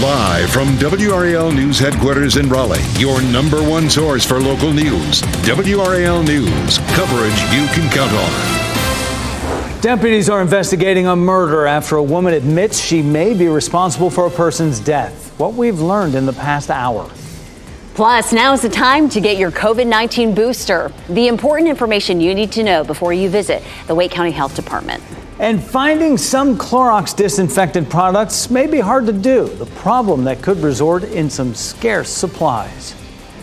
Live from WRAL News Headquarters in Raleigh, your number one source for local news. WRAL News, coverage you can count on. Deputies are investigating a murder after a woman admits she may be responsible for a person's death. What we've learned in the past hour. Plus, now is the time to get your COVID-19 booster. The important information you need to know before you visit the Wake County Health Department. And finding some Clorox disinfectant products may be hard to do. The problem that could result in some scarce supplies.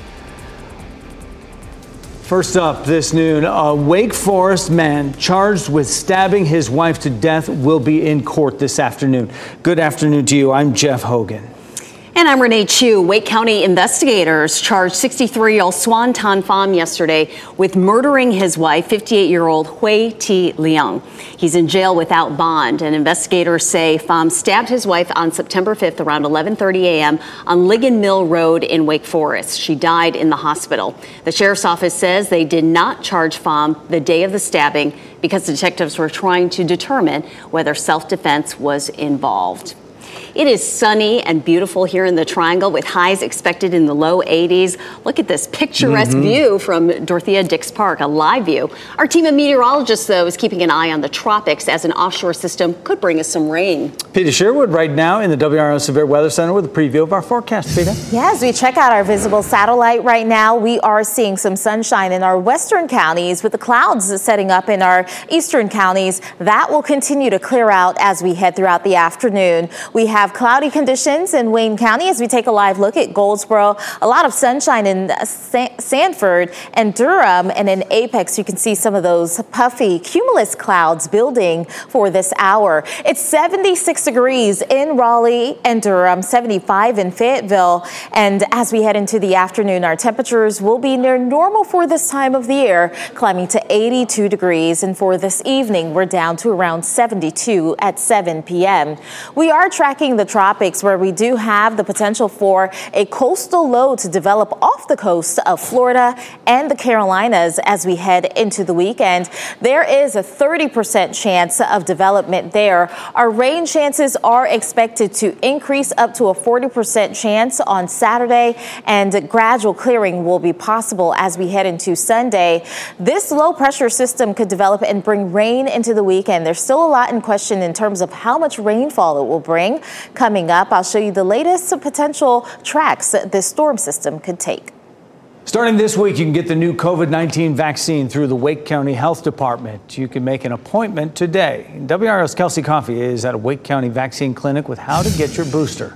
First up this noon, a Wake Forest man charged with stabbing his wife to death will be in court this afternoon. Good afternoon to you. I'm Jeff Hogan. And I'm Renee Chu. Wake County investigators charged 63-year-old Swan Tan Pham yesterday with murdering his wife, 58-year-old Hui T. Leung. He's in jail without bond, and investigators say Pham stabbed his wife on September 5th around 11:30 a.m. on Ligon Mill Road in Wake Forest. She died in the hospital. The sheriff's office says they did not charge Pham the day of the stabbing because detectives were trying to determine whether self-defense was involved. It is sunny and beautiful here in the Triangle with highs expected in the low 80s. Look at this picturesque view from Dorothea Dix Park, a live view. Our team of meteorologists, though, is keeping an eye on the tropics as an offshore system could bring us some rain. Peter Sherwood right now in the WRAL Severe Weather Center with a preview of our forecast. Peter? Yeah, as we check out our visible satellite right now, we are seeing some sunshine in our western counties with the clouds setting up in our eastern counties. That will continue to clear out as we head throughout the afternoon. We have cloudy conditions in Wayne County as we take a live look at Goldsboro. A lot of sunshine in Sanford and Durham, and in Apex you can see some of those puffy cumulus clouds building for this hour. It's 76 degrees in Raleigh and Durham, 75 in Fayetteville, and as we head into the afternoon, our temperatures will be near normal for this time of the year, climbing to 82 degrees, and for this evening we're down to around 72 at 7 p.m. We are tracking the tropics, where we do have the potential for a coastal low to develop off the coast of Florida and the Carolinas as we head into the weekend. There is a 30% chance of development there. Our rain chances are expected to increase up to a 40% chance on Saturday, and gradual clearing will be possible as we head into Sunday. This low pressure system could develop and bring rain into the weekend. There's still a lot in question in terms of how much rainfall it will bring. Coming up, I'll show you the latest potential tracks this storm system could take. Starting this week, you can get the new COVID-19 vaccine through the Wake County Health Department. You can make an appointment today. WRAL's Kelsey Coffey is at a Wake County vaccine clinic with how to get your booster.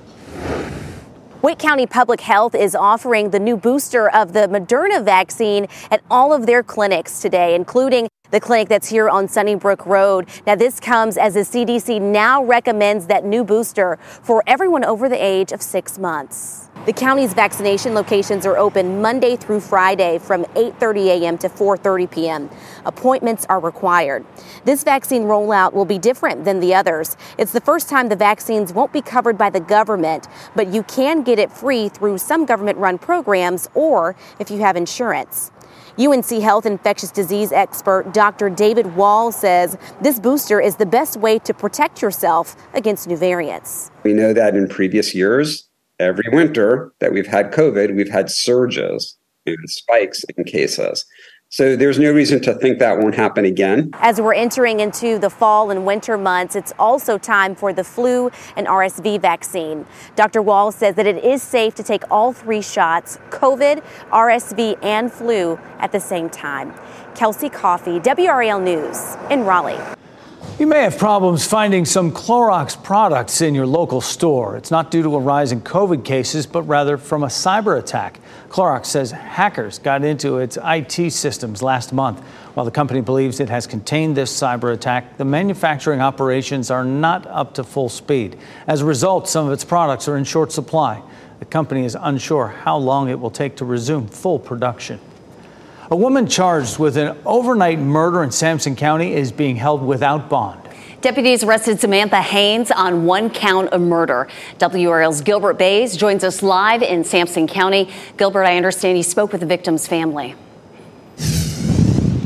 Wake County Public Health is offering the new booster of the Moderna vaccine at all of their clinics today, including the clinic that's here on Sunnybrook Road. Now, this comes as the CDC now recommends that new booster for everyone over the age of 6 months. The county's vaccination locations are open Monday through Friday from 8:30 a.m. to 4:30 p.m. Appointments are required. This vaccine rollout will be different than the others. It's the first time the vaccines won't be covered by the government, but you can get it free through some government-run programs or if you have insurance. UNC Health infectious disease expert Dr. David Wall says this booster is the best way to protect yourself against new variants. We know that in previous years, every winter that we've had COVID, we've had surges and spikes in cases. So there's no reason to think that won't happen again. As we're entering into the fall and winter months, it's also time for the flu and RSV vaccine. Dr. Wall says that it is safe to take all 3 shots, COVID, RSV, and flu at the same time. Kelsey Coffey, WRAL News in Raleigh. You may have problems finding some Clorox products in your local store. It's not due to a rise in COVID cases, but rather from a cyber attack. Clorox says hackers got into its IT systems last month. While the company believes it has contained this cyber attack, the manufacturing operations are not up to full speed. As a result, some of its products are in short supply. The company is unsure how long it will take to resume full production. A woman charged with an overnight murder in Sampson County is being held without bond. Deputies arrested Samantha Haynes on 1 count of murder. WRAL's Gilbert Bays joins us live in Sampson County. Gilbert, I understand you spoke with the victim's family.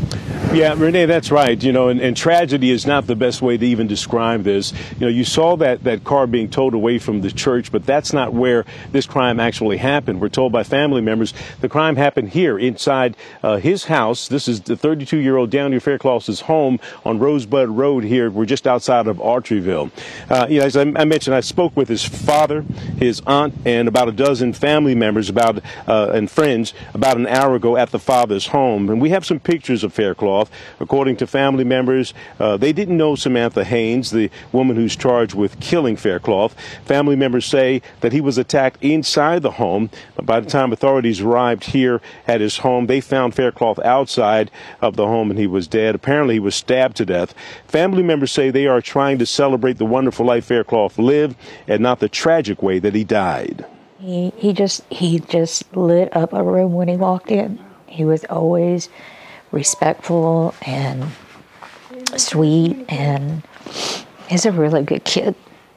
Yeah, Renee, that's right. And tragedy is not the best way to even describe this. You saw that car being towed away from the church, but that's not where this crime actually happened. We're told by family members the crime happened here inside his house. This is the 32-year-old Daniel Faircloth's home on Rosebud Road here. We're just outside of Archeryville. As I mentioned, I spoke with his father, his aunt, and about a dozen family members and friends about an hour ago at the father's home. And we have some pictures of Faircloth. According to family members, they didn't know Samantha Haynes, the woman who's charged with killing Faircloth. Family members say that he was attacked inside the home. But by the time authorities arrived here at his home, they found Faircloth outside of the home and he was dead. Apparently, he was stabbed to death. Family members say they are trying to celebrate the wonderful life Faircloth lived and not the tragic way that he died. He just lit up a room when he walked in. He was always respectful and sweet, and he's a really good kid.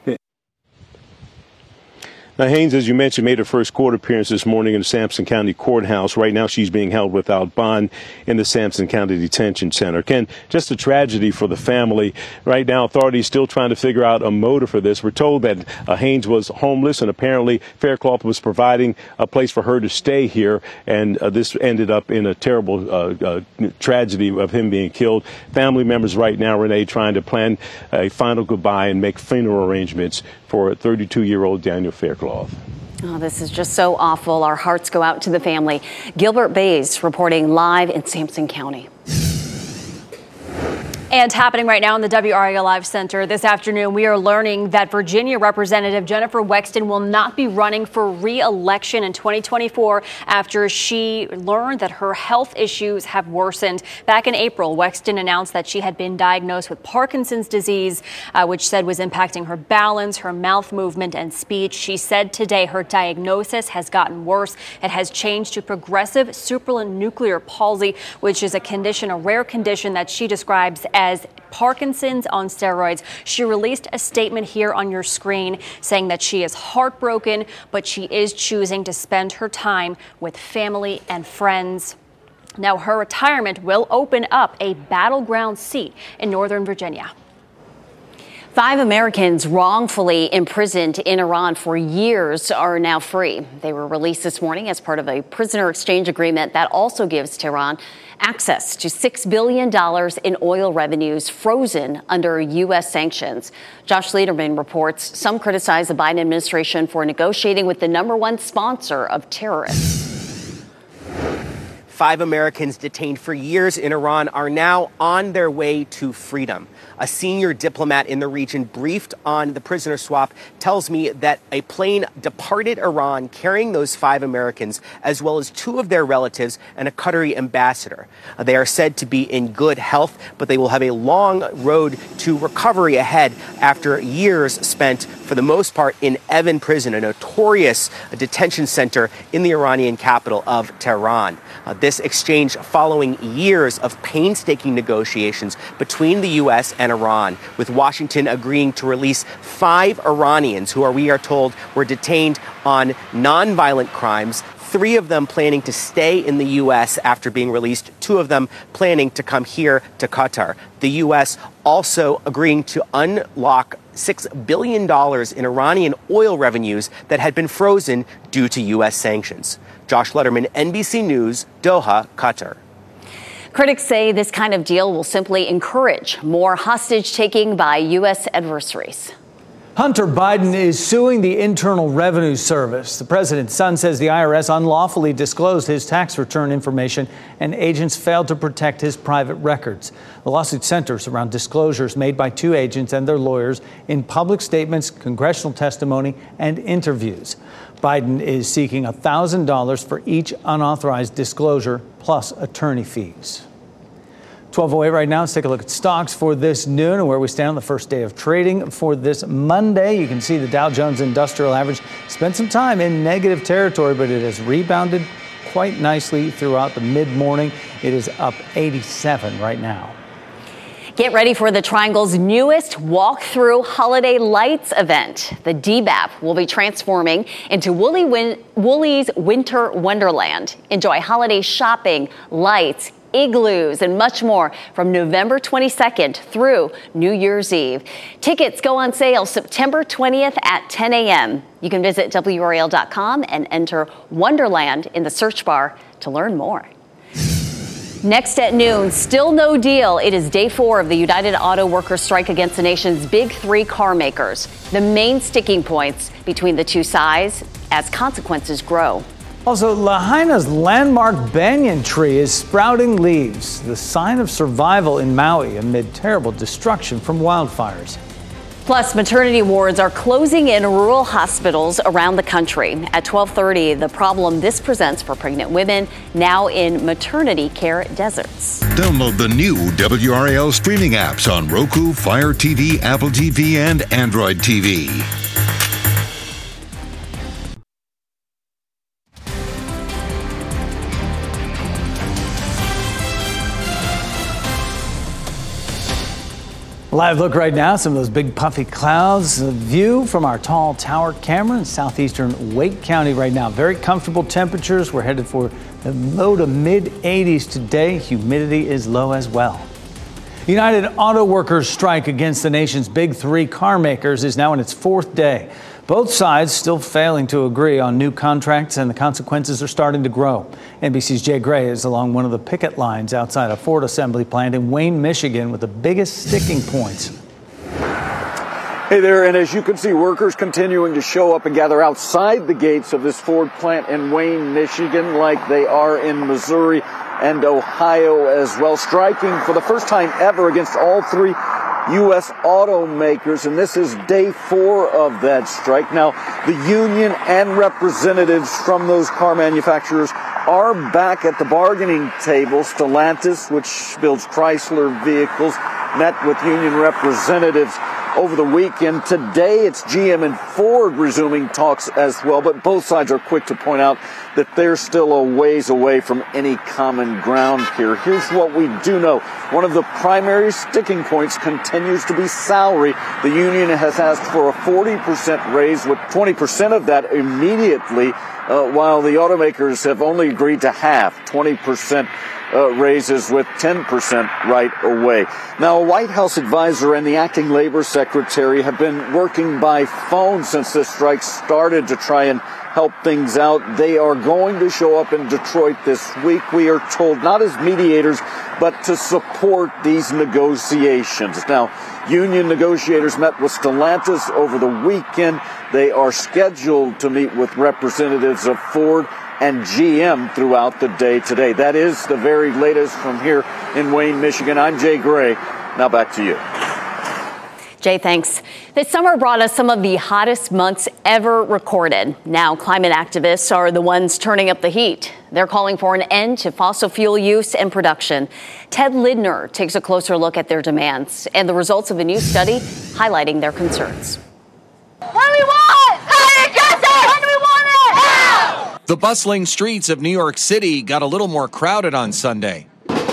Now, Haynes, as you mentioned, made her first court appearance this morning in the Sampson County Courthouse. Right now, she's being held without bond in the Sampson County Detention Center. Ken, just a tragedy for the family. Right now, authorities still trying to figure out a motive for this. We're told that Haynes was homeless, and apparently Faircloth was providing a place for her to stay here, and this ended up in a terrible tragedy of him being killed. Family members right now, Renee, trying to plan a final goodbye and make funeral arrangements for 32-year-old Daniel Faircloth. Oh, this is just so awful. Our hearts go out to the family. Gilbert Bays reporting live in Sampson County. And happening right now in the WRAL Live Center this afternoon, we are learning that Virginia Representative Jennifer Wexton will not be running for re-election in 2024 after she learned that her health issues have worsened. Back in April, Wexton announced that she had been diagnosed with Parkinson's disease, which said was impacting her balance, her mouth movement, and speech. She said today her diagnosis has gotten worse. It has changed to progressive supranuclear palsy, which is a rare condition that she describes as Parkinson's on steroids. She released a statement here on your screen saying that she is heartbroken, but she is choosing to spend her time with family and friends. Now, her retirement will open up a battleground seat in Northern Virginia. 5 Americans wrongfully imprisoned in Iran for years are now free. They were released this morning as part of a prisoner exchange agreement that also gives Tehran access to $6 billion in oil revenues frozen under U.S. sanctions. Josh Lederman reports some criticize the Biden administration for negotiating with the #1 sponsor of terrorists. 5 Americans detained for years in Iran are now on their way to freedom. A senior diplomat in the region briefed on the prisoner swap tells me that a plane departed Iran carrying those 5 Americans, as well as 2 of their relatives and a Qatari ambassador. They are said to be in good health, but they will have a long road to recovery ahead after years spent, for the most part, in Evin Prison, a notorious detention center in the Iranian capital of Tehran. This exchange following years of painstaking negotiations between the U.S. and Iran, with Washington agreeing to release 5 Iranians who we are told were detained on nonviolent crimes, 3 of them planning to stay in the U.S. after being released, 2 of them planning to come here to Qatar. The U.S. also agreeing to unlock $6 billion in Iranian oil revenues that had been frozen due to U.S. sanctions. Josh Lederman, NBC News, Doha, Qatar. Critics say this kind of deal will simply encourage more hostage-taking by U.S. adversaries. Hunter Biden is suing the Internal Revenue Service. The president's son says the IRS unlawfully disclosed his tax return information and agents failed to protect his private records. The lawsuit centers around disclosures made by 2 agents and their lawyers in public statements, congressional testimony, and interviews. Biden is seeking $1,000 for each unauthorized disclosure plus attorney fees. 12:08 right now. Let's take a look at stocks for this noon and where we stand on the first day of trading for this Monday. You can see the Dow Jones Industrial Average spent some time in negative territory, but it has rebounded quite nicely throughout the mid-morning. It is up 87 right now. Get ready for the Triangle's newest walk-through holiday lights event. The DBAP will be transforming into Woolly's Winter Wonderland. Enjoy holiday shopping, lights, igloos, and much more from November 22nd through New Year's Eve. Tickets go on sale September 20th at 10 a.m. You can visit WRAL.com and enter Wonderland in the search bar to learn more. Next at noon, still no deal. It is day 4 of the United Auto Workers strike against the nation's big 3 car makers. The main sticking points between the two sides as consequences grow. Also, Lahaina's landmark banyan tree is sprouting leaves, the sign of survival in Maui amid terrible destruction from wildfires. Plus, maternity wards are closing in rural hospitals around the country. At 12:30, the problem this presents for pregnant women now in maternity care deserts. Download the new WRAL streaming apps on Roku, Fire TV, Apple TV, and Android TV. Live look right now, some of those big puffy clouds. A view from our tall tower camera in southeastern Wake County right now. Very comfortable temperatures. We're headed for the low to mid 80s today. Humidity is low as well. United Auto Workers strike against the nation's big 3 car makers is now in its 4th day. Both sides still failing to agree on new contracts, and the consequences are starting to grow. NBC's Jay Gray is along one of the picket lines outside a Ford assembly plant in Wayne, Michigan, with the biggest sticking points. Hey there, and as you can see, workers continuing to show up and gather outside the gates of this Ford plant in Wayne, Michigan, like they are in Missouri and Ohio as well, striking for the first time ever against all 3 U.S. automakers, and this is day 4 of that strike. Now, the union and representatives from those car manufacturers are back at the bargaining table. Stellantis, which builds Chrysler vehicles, met with union representatives over the weekend. Today, it's GM and Ford resuming talks as well, but both sides are quick to point out that they're still a ways away from any common ground here. Here's what we do know. One of the primary sticking points continues to be salary. The union has asked for a 40% raise, with 20% of that immediately, while the automakers have only agreed to half, 20% raises with 10% right away. Now, a White House advisor and the acting labor secretary have been working by phone since this strike started to try and help things out. They are going to show up in Detroit this week, we are told, not as mediators, but to support these negotiations. Now, union negotiators met with Stellantis over the weekend. They are scheduled to meet with representatives of Ford and GM throughout the day today. That is the very latest from here in Wayne, Michigan. I'm Jay Gray. Now back to you. Jay, thanks. This summer brought us some of the hottest months ever recorded. Now, climate activists are the ones turning up the heat. They're calling for an end to fossil fuel use and production. Ted Lindner takes a closer look at their demands and the results of a new study highlighting their concerns. What do we want? How do you get it? When do we want it? Now! The bustling streets of New York City got a little more crowded on Sunday,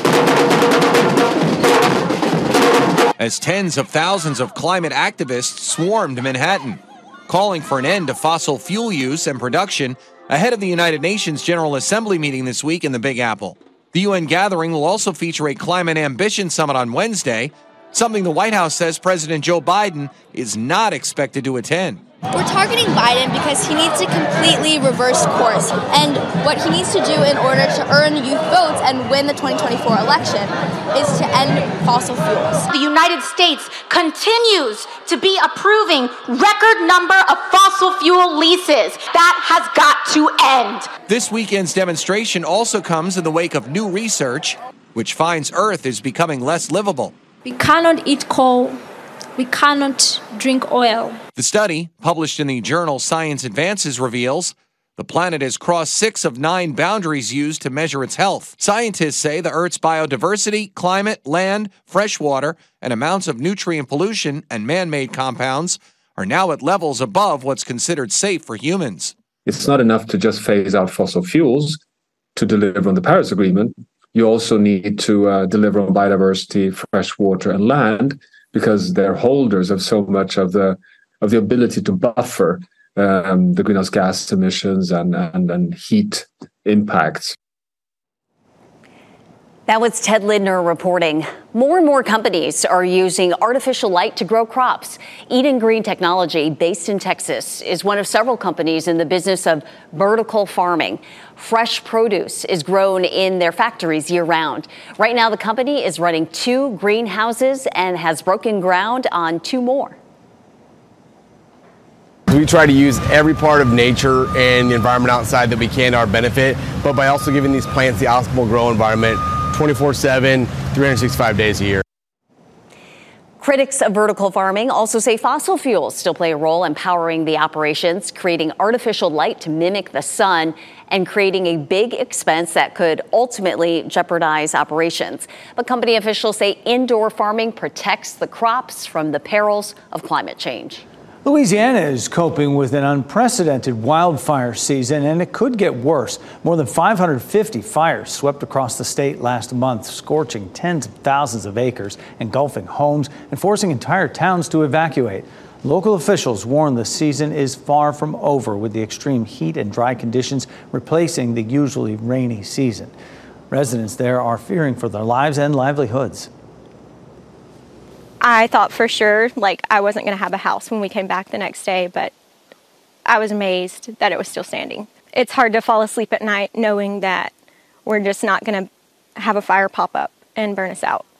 as tens of thousands of climate activists swarmed Manhattan, calling for an end to fossil fuel use and production ahead of the United Nations General Assembly meeting this week in the Big Apple. The UN gathering will also feature a Climate Ambition Summit on Wednesday, something the White House says President Joe Biden is not expected to attend. We're targeting Biden because he needs to completely reverse course. And what he needs to do in order to earn youth votes and win the 2024 election is to end fossil fuels. The United States continues to be approving record number of fossil fuel leases. That has got to end. This weekend's demonstration also comes in the wake of new research, which finds Earth is becoming less livable. We cannot eat coal. We cannot drink oil. The study, published in the journal Science Advances, reveals the planet has crossed 6 of 9 boundaries used to measure its health. Scientists say the Earth's biodiversity, climate, land, fresh water, and amounts of nutrient pollution and man-made compounds are now at levels above what's considered safe for humans. It's not enough to just phase out fossil fuels to deliver on the Paris Agreement. You also need to deliver on biodiversity, fresh water, and land, because they're holders of so much of the ability to buffer the greenhouse gas emissions and heat impacts. That was Ted Lindner reporting. More and more companies are using artificial light to grow crops. Eden Green Technology, based in Texas, is one of several companies in the business of vertical farming. Fresh produce is grown in their factories year-round. Right now, the company is running 2 greenhouses and has broken ground on 2 more. We try to use every part of nature and the environment outside that we can to our benefit, but by also giving these plants the optimal grow environment 24/7, 365 days a year. Critics of vertical farming also say fossil fuels still play a role in powering the operations, creating artificial light to mimic the sun and creating a big expense that could ultimately jeopardize operations. But company officials say indoor farming protects the crops from the perils of climate change. Louisiana is coping with an unprecedented wildfire season, and it could get worse. More than 550 fires swept across the state last month, scorching tens of thousands of acres, engulfing homes, and forcing entire towns to evacuate. Local officials warn the season is far from over, with the extreme heat and dry conditions replacing the usually rainy season. Residents there are fearing for their lives and livelihoods. I thought for sure, I wasn't going to have a house when we came back the next day, but I was amazed that it was still standing. It's hard to fall asleep at night knowing that we're just not going to have a fire pop up and burn us out.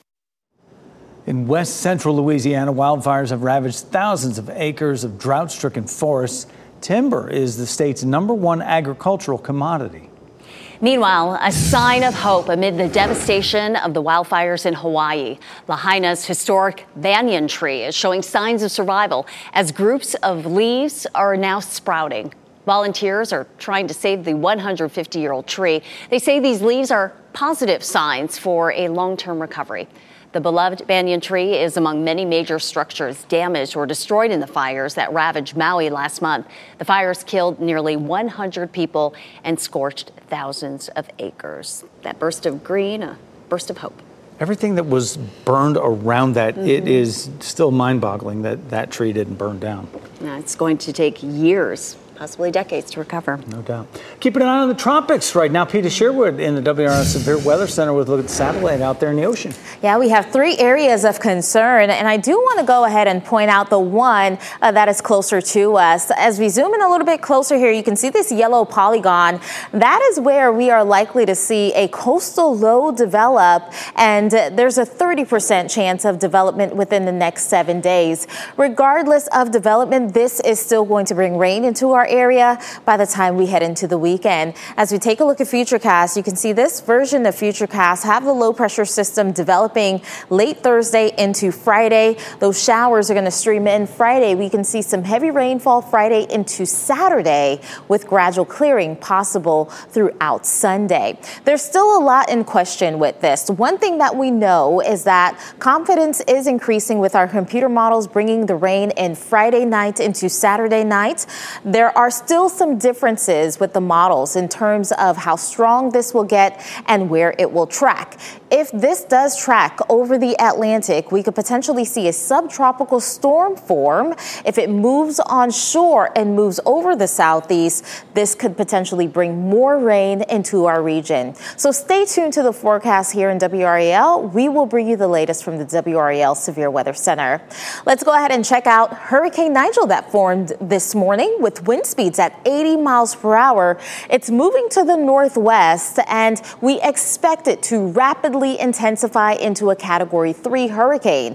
In west central Louisiana, wildfires have ravaged thousands of acres of drought-stricken forests. Timber is the state's #1 agricultural commodity. Meanwhile, a sign of hope amid the devastation of the wildfires in Hawaii. Lahaina's historic banyan tree is showing signs of survival as groups of leaves are now sprouting. Volunteers are trying to save the 150-year-old tree. They say these leaves are positive signs for a long-term recovery. The beloved banyan tree is among many major structures damaged or destroyed in the fires that ravaged Maui last month. The fires killed nearly 100 people and scorched thousands of acres. That burst of green, a burst of hope. Everything that was burned around that, it is still mind-boggling that that tree didn't burn down. Now, it's going to take years, possibly decades, to recover. No doubt. Keeping an eye on the tropics right now. Peter Sherwood in the WRS Severe Weather Center with a look at the satellite out there in the ocean. Yeah, we have 3 areas of concern, and I do want to go ahead and point out the one that is closer to us. As we zoom in a little bit closer here, you can see this yellow polygon. That is where we are likely to see a coastal low develop, and there's a 30% chance of development within the next 7 days. Regardless of development, this is still going to bring rain into our area by the time we head into the weekend. As we take a look at Futurecast, you can see this version of Futurecast have the low pressure system developing late Thursday into Friday. Those showers are going to stream in Friday. We can see some heavy rainfall Friday into Saturday with gradual clearing possible throughout Sunday. There's still a lot in question with this. One thing that we know is that confidence is increasing with our computer models bringing the rain in Friday night into Saturday night. There are still some differences with the models in terms of how strong this will get and where it will track. If this does track over the Atlantic, we could potentially see a subtropical storm form. If it moves on shore and moves over the southeast, this could potentially bring more rain into our region. So stay tuned to the forecast here in WRAL. We will bring you the latest from the WRAL Severe Weather Center. Let's go ahead and check out Hurricane Nigel that formed this morning with wind speeds at 80 miles per hour. It's moving to the northwest, and we expect it to rapidly intensify into a Category 3 hurricane.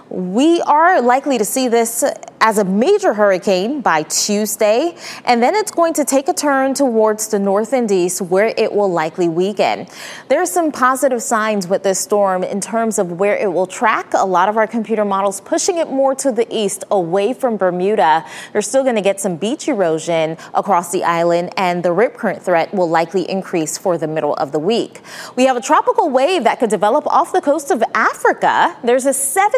We are likely to see this as a major hurricane by Tuesday, and then it's going to take a turn towards the north and east where it will likely weaken. There's some positive signs with this storm in terms of where it will track. A lot of our computer models pushing it more to the east away from Bermuda. You're still going to get some beach erosion across the island, and the rip current threat will likely increase for the middle of the week. We have a tropical wave that could develop off the coast of Africa. There's a 70%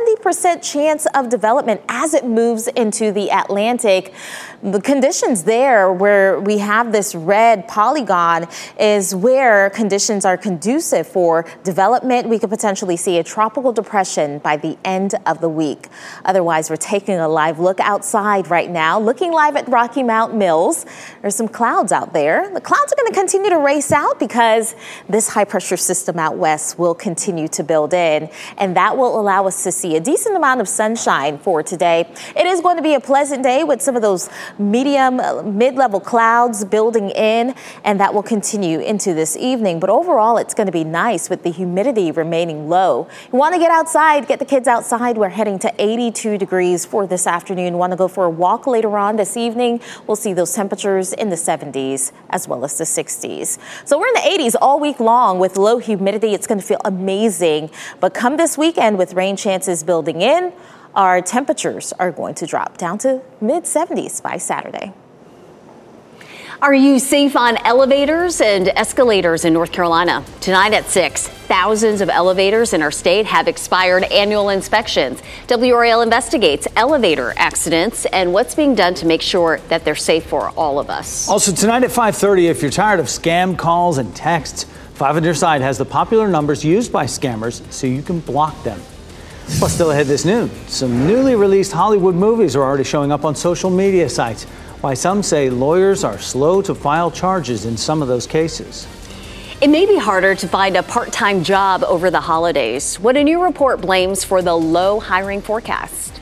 50% chance of development as it moves into the Atlantic. The conditions there where we have this red polygon is where conditions are conducive for development. We could potentially see a tropical depression by the end of the week. Otherwise, we're taking a live look outside right now, looking live at Rocky Mount Mills. There's some clouds out there. The clouds are going to continue to race out because this high pressure system out west will continue to build in, and that will allow us to see a decent amount of sunshine for today. It is going to be a pleasant day with some of those medium, mid-level clouds building in, and that will continue into this evening. But overall, it's going to be nice with the humidity remaining low. You want to get outside, get the kids outside. We're heading to 82 degrees for this afternoon. Want to go for a walk later on this evening? We'll see those temperatures in the 70s as well as the 60s. So we're in the 80s all week long with low humidity. It's going to feel amazing. But come this weekend with rain chances building in, our temperatures are going to drop down to mid-70s by Saturday. Are you safe on elevators and escalators in North Carolina? Tonight at 6, thousands of elevators in our state have expired annual inspections. WRAL investigates elevator accidents and what's being done to make sure that they're safe for all of us. Also tonight at 5:30, if you're tired of scam calls and texts, 5 on Your Side has the popular numbers used by scammers so you can block them. Plus, still ahead this noon, some newly released Hollywood movies are already showing up on social media sites. Why some say lawyers are slow to file charges in some of those cases. It may be harder to find a part-time job over the holidays. What a new report blames for the low hiring forecast.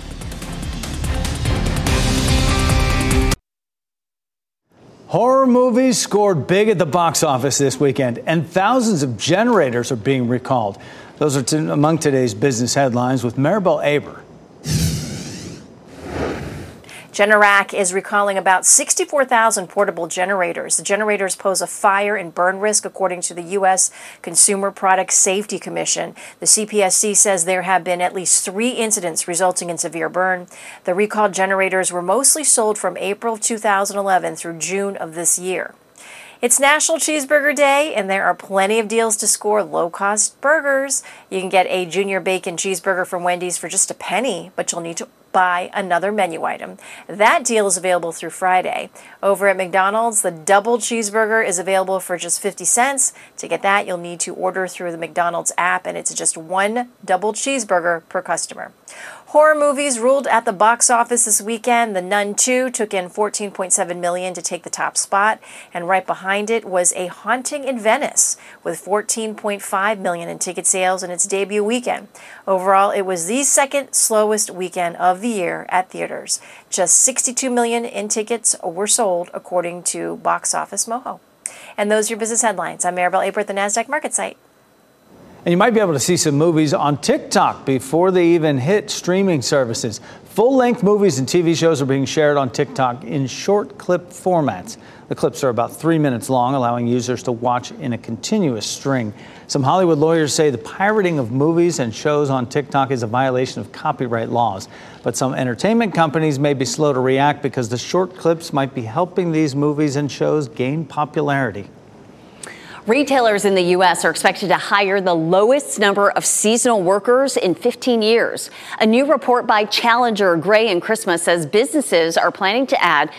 Horror movies scored big at the box office this weekend, and thousands of generators are being recalled. Those are among today's business headlines with Maribel Aber. Generac is recalling about 64,000 portable generators. The generators pose a fire and burn risk, according to the U.S. Consumer Product Safety Commission. The CPSC says there have been at least 3 incidents resulting in severe burn. The recalled generators were mostly sold from April 2011 through June of this year. It's National Cheeseburger Day, and there are plenty of deals to score low-cost burgers. You can get a junior bacon cheeseburger from Wendy's for just $0.01, but you'll need to buy another menu item. That deal is available through Friday. Over at McDonald's, the double cheeseburger is available for just 50 cents. To get that, you'll need to order through the McDonald's app, and it's just 1 double cheeseburger per customer. Horror movies ruled at the box office this weekend. The Nun 2 took in $14.7 million to take the top spot, and right behind it was A Haunting in Venice with $14.5 million in ticket sales in its debut weekend. Overall, it was the second slowest weekend of the year at theaters. Just $62 million in tickets were sold, according to Box Office Mojo. And those are your business headlines. I'm Maribel Aber at the NASDAQ Market Site. And you might be able to see some movies on TikTok before they even hit streaming services. Full-length movies and TV shows are being shared on TikTok in short clip formats. The clips are about 3 minutes long, allowing users to watch in a continuous string. Some Hollywood lawyers say the pirating of movies and shows on TikTok is a violation of copyright laws. But some entertainment companies may be slow to react because the short clips might be helping these movies and shows gain popularity. Retailers in the U.S. are expected to hire the lowest number of seasonal workers in 15 years. A new report by Challenger, Gray & Christmas says businesses are planning to add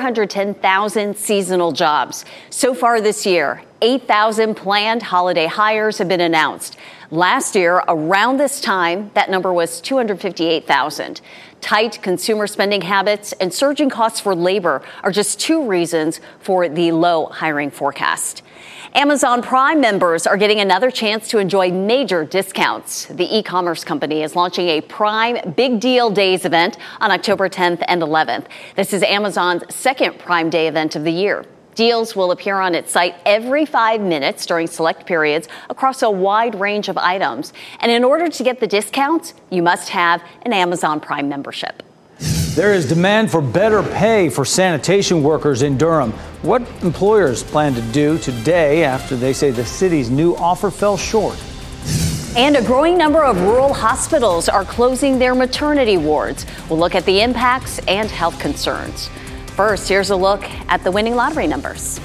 410,000 seasonal jobs. So far this year, 8,000 planned holiday hires have been announced. Last year, around this time, that number was 258,000. Tight consumer spending habits and surging costs for labor are just 2 reasons for the low hiring forecast. Amazon Prime members are getting another chance to enjoy major discounts. The e-commerce company is launching a Prime Big Deal Days event on October 10th and 11th. This is Amazon's second Prime Day event of the year. Deals will appear on its site every 5 minutes during select periods across a wide range of items. And in order to get the discounts, you must have an Amazon Prime membership. There is demand for better pay for sanitation workers in Durham. What employers plan to do today after they say the city's new offer fell short? And a growing number of rural hospitals are closing their maternity wards. We'll look at the impacts and health concerns. First, here's a look at the winning lottery numbers.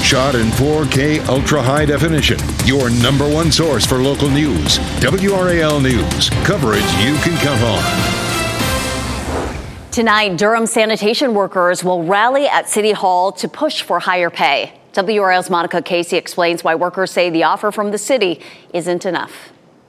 Shot in 4K ultra high definition. Your number one source for local news. WRAL News. Coverage you can count on. Tonight, Durham sanitation workers will rally at City Hall to push for higher pay. WRAL's Monica Casey explains why workers say the offer from the city isn't enough.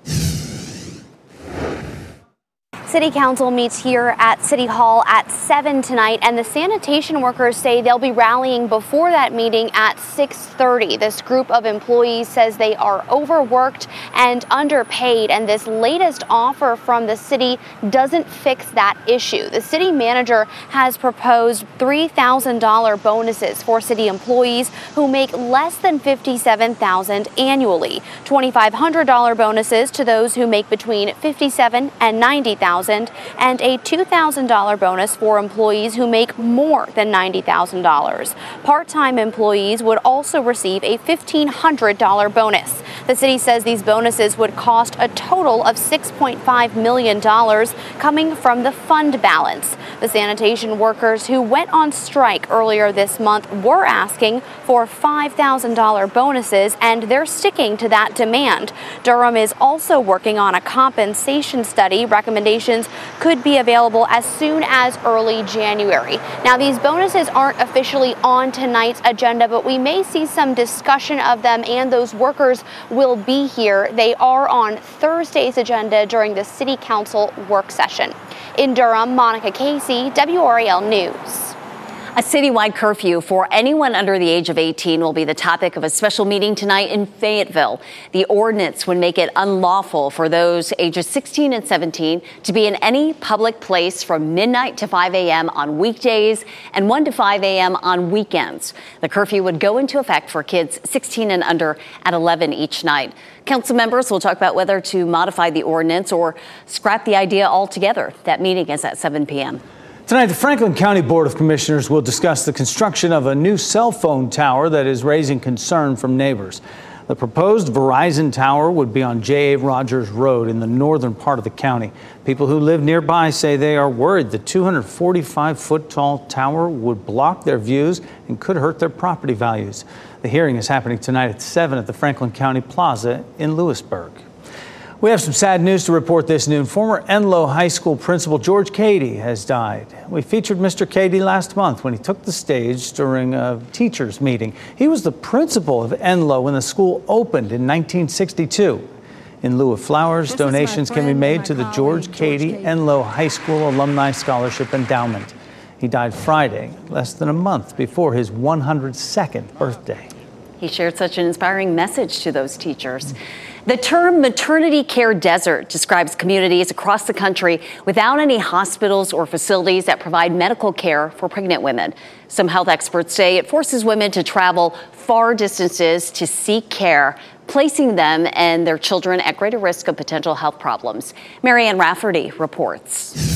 City Council meets here at City Hall at 7 tonight, and the sanitation workers say they'll be rallying before that meeting at 6:30. This group of employees says they are overworked and underpaid, and this latest offer from the city doesn't fix that issue. The city manager has proposed $3,000 bonuses for city employees who make less than $57,000 annually, $2,500 bonuses to those who make between $57,000 and $90,000. And a $2,000 bonus for employees who make more than $90,000. Part-time employees would also receive a $1,500 bonus. The city says these bonuses would cost a total of $6.5 million coming from the fund balance. The sanitation workers who went on strike earlier this month were asking for $5,000 bonuses, and they're sticking to that demand. Durham is also working on a compensation study. Recommendations could be available as soon as early January. Now, these bonuses aren't officially on tonight's agenda, but we may see some discussion of them, and those workers will be here. They are on Thursday's agenda during the City Council work session. In Durham, Monica Casey, WRAL News. A citywide curfew for anyone under the age of 18 will be the topic of a special meeting tonight in Fayetteville. The ordinance would make it unlawful for those ages 16 and 17 to be in any public place from midnight to 5 a.m. on weekdays and 1 to 5 a.m. on weekends. The curfew would go into effect for kids 16 and under at 11 each night. Council members will talk about whether to modify the ordinance or scrap the idea altogether. That meeting is at 7 p.m. Tonight, the Franklin County Board of Commissioners will discuss the construction of a new cell phone tower that is raising concern from neighbors. The proposed Verizon tower would be on J.A. Rogers Road in the northern part of the county. People who live nearby say they are worried the 245-foot-tall tower would block their views and could hurt their property values. The hearing is happening tonight at 7 at the Franklin County Plaza in Lewisburg. We have some sad news to report this noon. Former Enloe High School principal George Cady has died. We featured Mr. Cady last month when he took the stage during a teachers' meeting. He was the principal of Enloe when the school opened in 1962. In lieu of flowers, donations can be made to the George Cady Enloe High School Alumni Scholarship Endowment. He died Friday, less than a month before his 102nd birthday. He shared such an inspiring message to those teachers. The term maternity care desert describes communities across the country without any hospitals or facilities that provide medical care for pregnant women. Some health experts say it forces women to travel far distances to seek care, placing them and their children at greater risk of potential health problems. Marianne Rafferty reports.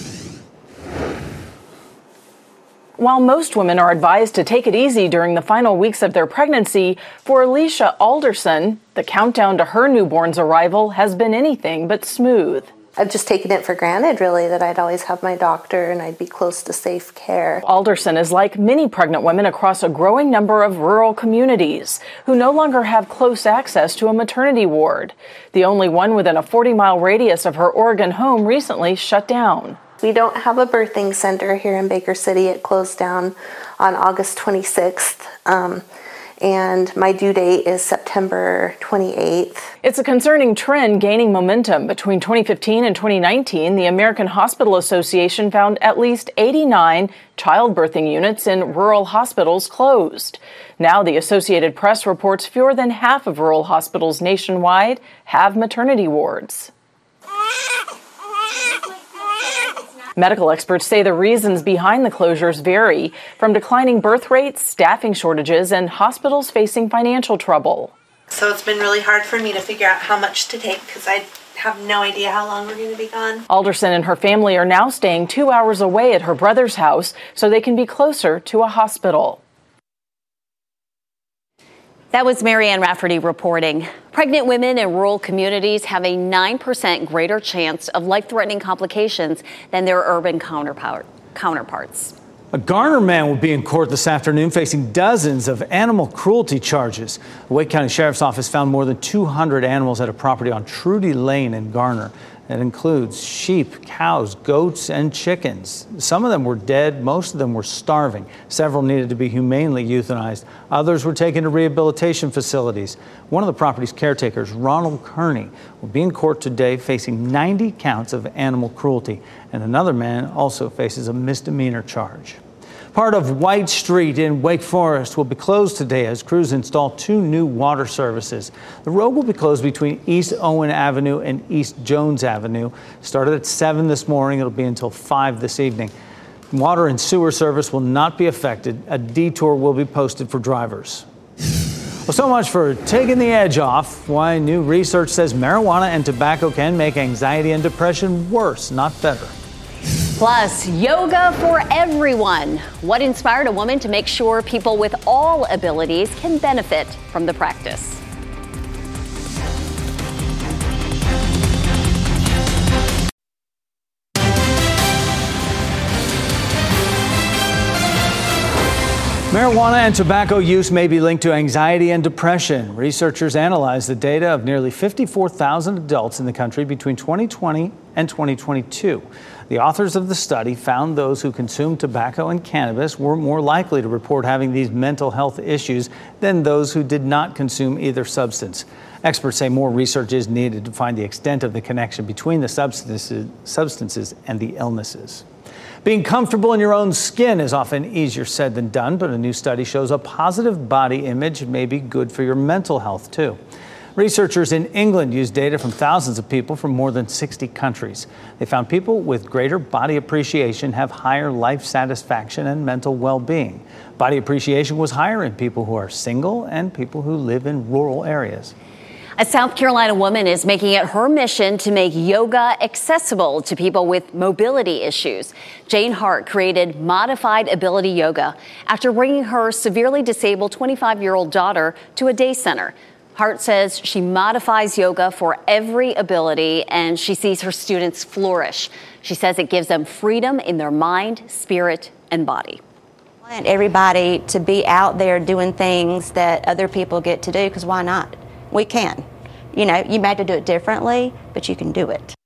While most women are advised to take it easy during the final weeks of their pregnancy, for Alicia Alderson, the countdown to her newborn's arrival has been anything but smooth. I've just taken it for granted, really, that I'd always have my doctor and I'd be close to safe care. Alderson is like many pregnant women across a growing number of rural communities who no longer have close access to a maternity ward. The only one within a 40-mile radius of her Oregon home recently shut down. We don't have a birthing center here in Baker City. It closed down on August 26th. And my due date is September 28th. It's a concerning trend gaining momentum. Between 2015 and 2019, the American Hospital Association found at least 89 childbirthing units in rural hospitals closed. Now the Associated Press reports fewer than half of rural hospitals nationwide have maternity wards. Medical experts say the reasons behind the closures vary, from declining birth rates, staffing shortages, and hospitals facing financial trouble. So it's been really hard for me to figure out how much to take because I have no idea how long we're going to be gone. Alderson and her family are now staying 2 hours away at her brother's house so they can be closer to a hospital. That was Marianne Rafferty reporting. Pregnant women in rural communities have a 9% greater chance of life-threatening complications than their urban counterparts. A Garner man will be in court this afternoon facing dozens of animal cruelty charges. The Wake County Sheriff's Office found more than 200 animals at a property on Trudy Lane in Garner. That includes sheep, cows, goats, and chickens. Some of them were dead. Most of them were starving. Several needed to be humanely euthanized. Others were taken to rehabilitation facilities. One of the property's caretakers, Ronald Kearney, will be in court today facing 90 counts of animal cruelty. And another man also faces a misdemeanor charge. Part of White Street in Wake Forest will be closed today as crews install 2 new water services. The road will be closed between East Owen Avenue and East Jones Avenue. Started at 7 this morning. It'll be until 5 this evening. Water and sewer service will not be affected. A detour will be posted for drivers. Well, so much for taking the edge off. Why new research says marijuana and tobacco can make anxiety and depression worse, not better. Plus, yoga for everyone. What inspired a woman to make sure people with all abilities can benefit from the practice? Marijuana and tobacco use may be linked to anxiety and depression. Researchers analyzed the data of nearly 54,000 adults in the country between 2020 and 2022. The authors of the study found those who consumed tobacco and cannabis were more likely to report having these mental health issues than those who did not consume either substance. Experts say more research is needed to find the extent of the connection between the substances and the illnesses. Being comfortable in your own skin is often easier said than done, but a new study shows a positive body image may be good for your mental health, too. Researchers in England used data from thousands of people from more than 60 countries. They found people with greater body appreciation have higher life satisfaction and mental well-being. Body appreciation was higher in people who are single and people who live in rural areas. A South Carolina woman is making it her mission to make yoga accessible to people with mobility issues. Jane Hart created Modified Ability Yoga after bringing her severely disabled 25-year-old daughter to a day center. Hart says she modifies yoga for every ability, and she sees her students flourish. She says it gives them freedom in their mind, spirit, and body. I want everybody to be out there doing things that other people get to do, because why not? We can. You know, you may have to do it differently, but you can do it.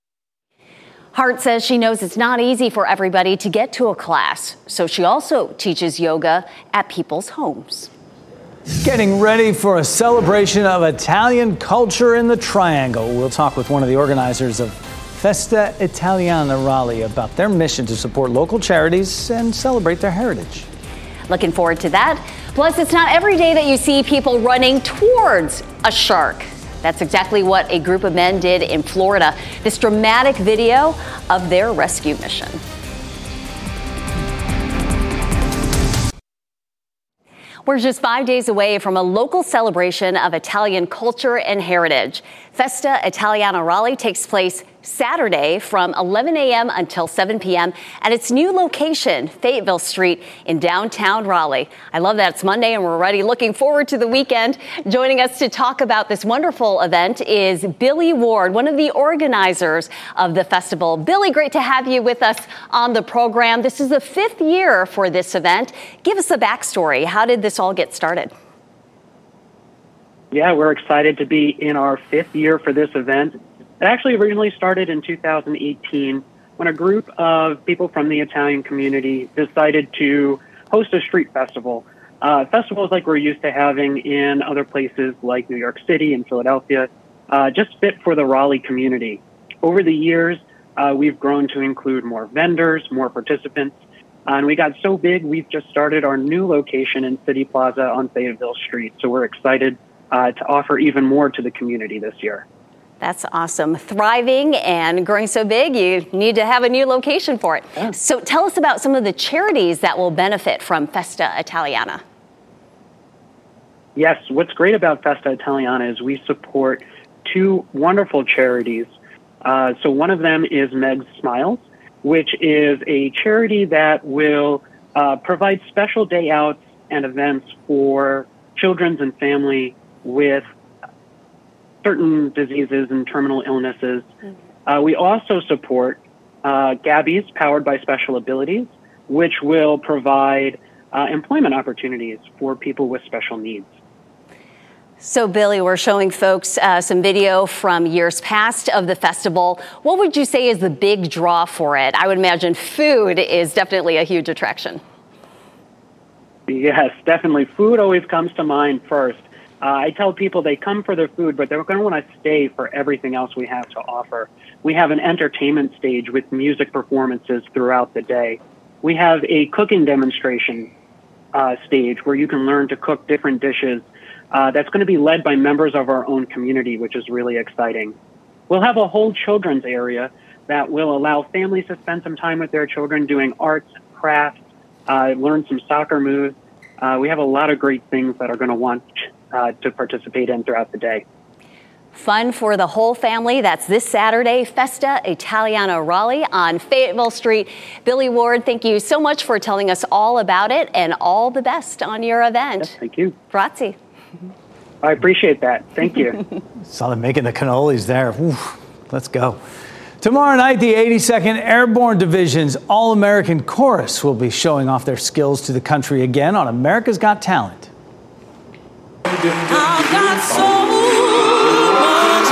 Hart says she knows it's not easy for everybody to get to a class, so she also teaches yoga at people's homes. Getting ready for a celebration of Italian culture in the Triangle. We'll talk with one of the organizers of Festa Italiana Raleigh about their mission to support local charities and celebrate their heritage. Looking forward to that. Plus, it's not every day that you see people running towards a shark. That's exactly what a group of men did in Florida. This dramatic video of their rescue mission. We're just 5 days away from a local celebration of Italian culture and heritage. Festa Italiana Raleigh takes place Saturday from 11 a.m. until 7 p.m. at its new location, Fayetteville Street in downtown Raleigh. I love that it's Monday and we're already looking forward to the weekend. Joining us to talk about this wonderful event is Billy Ward, one of the organizers of the festival. Billy, great to have you with us on the program. This is the 5th year for this event. Give us the backstory. How did this all get started? Yeah, we're excited to be in our 5th year for this event. It actually originally started in 2018 when a group of people from the Italian community decided to host a street festival. Festivals like we're used to having in other places like New York City and Philadelphia, just fit for the Raleigh community. Over the years, we've grown to include more vendors, more participants, and we got so big, we've just started our new location in City Plaza on Fayetteville Street. So we're excited to offer even more to the community this year. That's awesome. Thriving and growing so big, you need to have a new location for it. Yeah. So tell us about some of the charities that will benefit from Festa Italiana. Yes, what's great about Festa Italiana is we support 2 wonderful charities. So one of them is Meg's Smiles, which is a charity that will provide special day outs and events for children and family with certain diseases and terminal illnesses. We also support Gabby's, powered by Special Abilities, which will provide employment opportunities for people with special needs. So, Billy, we're showing folks some video from years past of the festival. What would you say is the big draw for it? I would imagine food is definitely a huge attraction. Yes, definitely. Food always comes to mind first. I tell people they come for their food, but they're going to want to stay for everything else we have to offer. We have an entertainment stage with music performances throughout the day. We have a cooking demonstration stage where you can learn to cook different dishes. That's going to be led by members of our own community, which is really exciting. We'll have a whole children's area that will allow families to spend some time with their children doing arts, crafts, learn some soccer moves. We have a lot of great things that are going to want to participate in throughout the day. Fun for the whole family. That's this Saturday, Festa Italiana Raleigh on Fayetteville Street. Billy Ward, thank you so much for telling us all about it, and all the best on your event. Yes, thank you. Grazie. I appreciate that. Thank you. Saw them making the cannolis there. Oof, let's go. Tomorrow night, the 82nd Airborne Division's All-American Chorus will be showing off their skills to the country again on America's Got Talent. I've got so much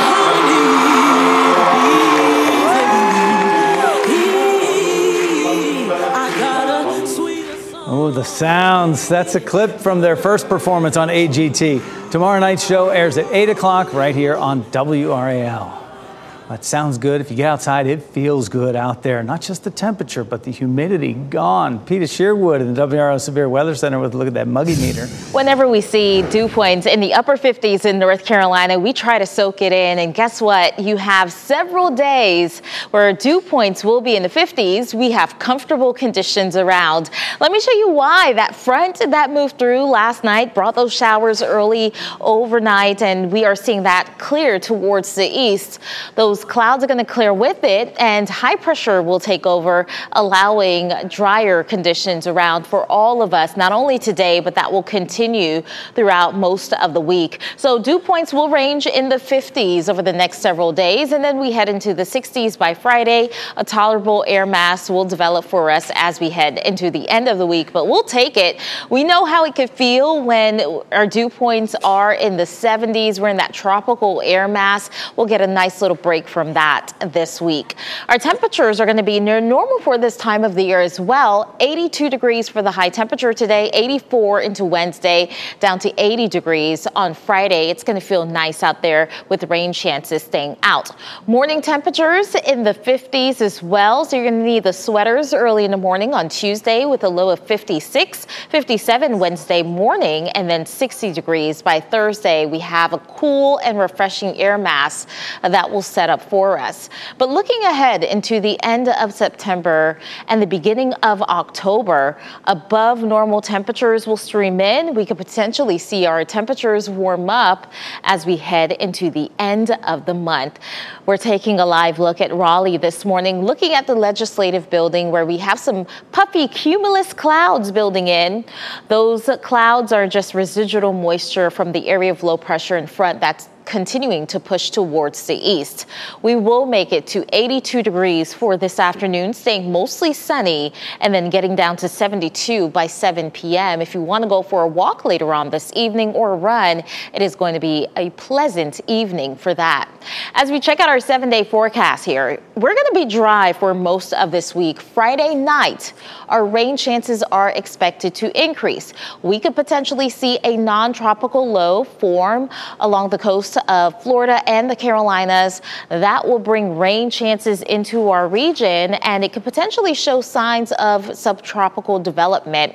Oh, the sounds. That's a clip from their first performance on AGT. Tomorrow night's show airs at 8 o'clock right here on WRAL. That sounds good. If you get outside, it feels good out there. Not just the temperature, but the humidity gone. Peter Sherwood in the WRAL Severe Weather Center with a look at that muggy meter. Whenever we see dew points in the upper 50s in North Carolina, we try to soak it in. And guess what? You have several days where dew points will be in the 50s. We have comfortable conditions around. Let me show you why. That front that moved through last night brought those showers early overnight, and we are seeing that clear towards the east. Those clouds are going to clear with it, and high pressure will take over, allowing drier conditions around for all of us, not only today, but that will continue throughout most of the week. So dew points will range in the 50s over the next several days, and then we head into the 60s by Friday. A tolerable air mass will develop for us as we head into the end of the week, but we'll take it. We know how it could feel when our dew points are in the 70s. We're in that tropical air mass. We'll get a nice little break from that this week. Our temperatures are going to be near normal for this time of the year as well. 82 degrees for the high temperature today, 84 into Wednesday, down to 80 degrees on Friday. It's going to feel nice out there with rain chances staying out. Morning temperatures in the 50s as well, so you're going to need the sweaters early in the morning on Tuesday with a low of 56, 57 Wednesday morning, and then 60 degrees by Thursday. We have a cool and refreshing air mass that will set up for us. But looking ahead into the end of September and the beginning of October, above normal temperatures will stream in. We could potentially see our temperatures warm up as we head into the end of the month. We're taking a live look at Raleigh this morning, looking at the legislative building where we have some puffy cumulus clouds building in. Those clouds are just residual moisture from the area of low pressure in front that's continuing to push towards the east. We will make it to 82 degrees for this afternoon, staying mostly sunny, and then getting down to 72 by 7 p.m. If you want to go for a walk later on this evening or a run, it is going to be a pleasant evening for that. As we check out our 7-day forecast here, we're going to be dry for most of this week. Friday night, our rain chances are expected to increase. We could potentially see a non-tropical low form along the coast of Florida and the Carolinas. That will bring rain chances into our region, and it could potentially show signs of subtropical development.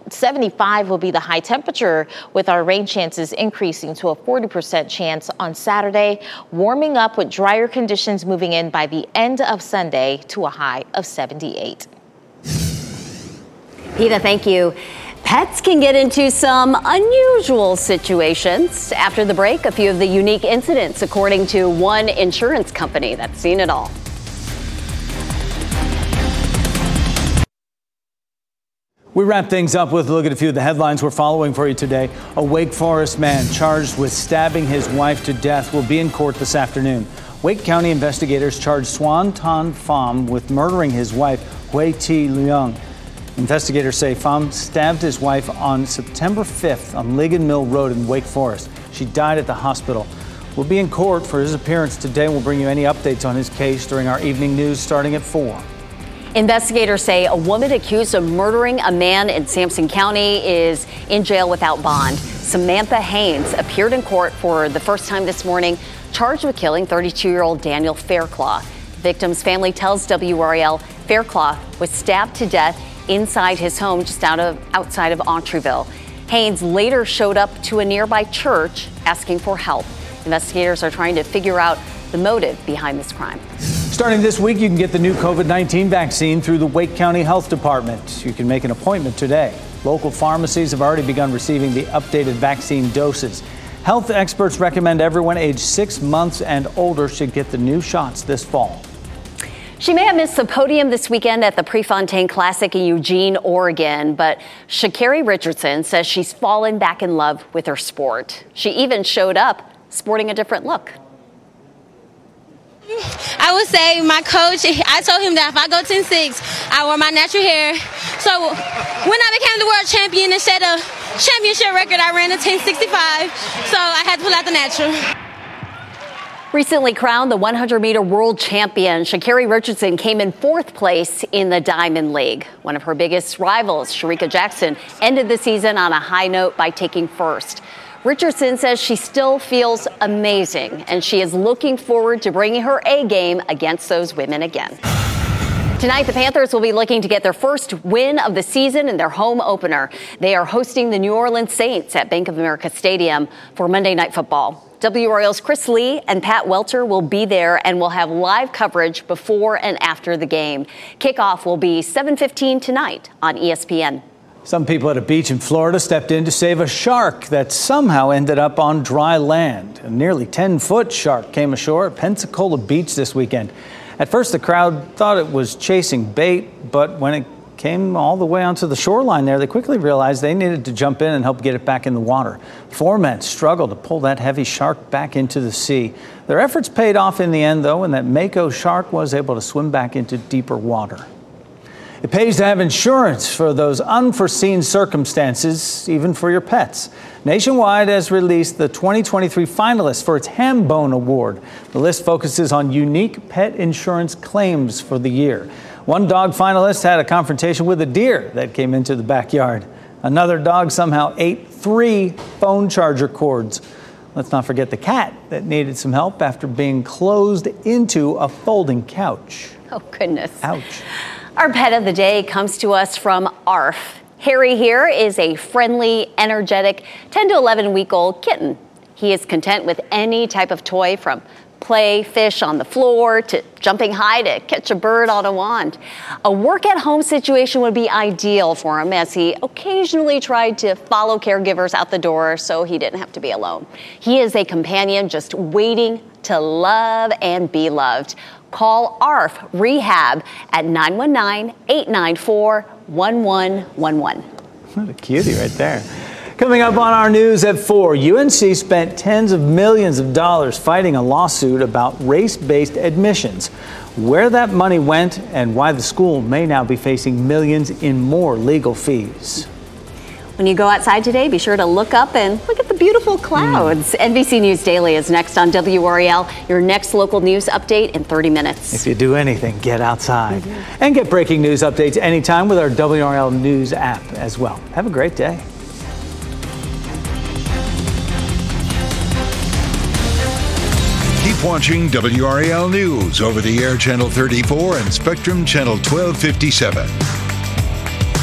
75 will be the high temperature, with our rain chances increasing to a 40% chance on Saturday, warming up with drier conditions moving in by the end of Sunday to a high of 78. Peta, thank you. Pets can get into some unusual situations. After the break, a few of the unique incidents, according to one insurance company that's seen it all. We wrap things up with a look at a few of the headlines we're following for you today. A Wake Forest man charged with stabbing his wife to death will be in court this afternoon. Wake County investigators charged Swan Tan Pham with murdering his wife, Hui T. Leung. Investigators say Pham stabbed his wife on September 5th on Ligon Mill Road in Wake Forest. She died at the hospital. We'll be in court for his appearance today. We'll bring you any updates on his case during our evening news starting at 4. Investigators say a woman accused of murdering a man in Sampson County is in jail without bond. Samantha Haynes appeared in court for the first time this morning, charged with killing 32-year-old Daniel Fairclough. The victim's family tells WRAL Fairclough was stabbed to death inside his home just outside of Entreville. Haynes later showed up to a nearby church asking for help. Investigators are trying to figure out the motive behind this crime. Starting this week, you can get the new COVID-19 vaccine through the Wake County Health Department. You can make an appointment today. Local pharmacies have already begun receiving the updated vaccine doses. Health experts recommend everyone aged 6 months and older should get the new shots this fall. She may have missed the podium this weekend at the Prefontaine Classic in Eugene, Oregon, but Sha'Carri Richardson says she's fallen back in love with her sport. She even showed up sporting a different look. I would say my coach, I told him that if I go 10-6, I wear my natural hair. So when I became the world champion, instead of championship record, I ran a 10:65. So I had to pull out the natural. Recently crowned the 100-meter world champion, Sha'Carri Richardson came in 4th place in the Diamond League. One of her biggest rivals, Shericka Jackson, ended the season on a high note by taking 1st. Richardson says she still feels amazing, and she is looking forward to bringing her A game against those women again. Tonight, the Panthers will be looking to get their first win of the season in their home opener. They are hosting the New Orleans Saints at Bank of America Stadium for Monday Night Football. WRAL's Chris Lee and Pat Welter will be there and will have live coverage before and after the game. Kickoff will be 7:15 tonight on ESPN. Some people at a beach in Florida stepped in to save a shark that somehow ended up on dry land. A nearly 10-foot shark came ashore at Pensacola Beach this weekend. At first, the crowd thought it was chasing bait, but when it came all the way onto the shoreline there, they quickly realized they needed to jump in and help get it back in the water. 4 men struggled to pull that heavy shark back into the sea. Their efforts paid off in the end, though, and that mako shark was able to swim back into deeper water. It pays to have insurance for those unforeseen circumstances, even for your pets. Nationwide has released the 2023 finalists for its Hambone Award. The list focuses on unique pet insurance claims for the year. One dog finalist had a confrontation with a deer that came into the backyard. Another dog somehow ate 3 phone charger cords. Let's not forget the cat that needed some help after being closed into a folding couch. Oh, goodness. Ouch. Our pet of the day comes to us from ARF. Harry here is a friendly, energetic 10 to 11-week-old kitten. He is content with any type of toy, from play fish on the floor to jumping high to catch a bird on a wand. A work-at-home situation would be ideal for him, as he occasionally tried to follow caregivers out the door so he didn't have to be alone. He is a companion just waiting to love and be loved. Call ARF Rehab at 919-894-1111. What a cutie right there. Coming up on our news at 4, UNC spent tens of millions of dollars fighting a lawsuit about race-based admissions. Where that money went and why the school may now be facing millions in more legal fees. When you go outside today, be sure to look up and look at the beautiful clouds. NBC News Daily is next on WRAL, your next local news update in 30 minutes. If you do anything, get outside. And get breaking news updates anytime with our WRAL News app as well. Have a great day. Keep watching WRAL News over the air Channel 34 and Spectrum Channel 1257.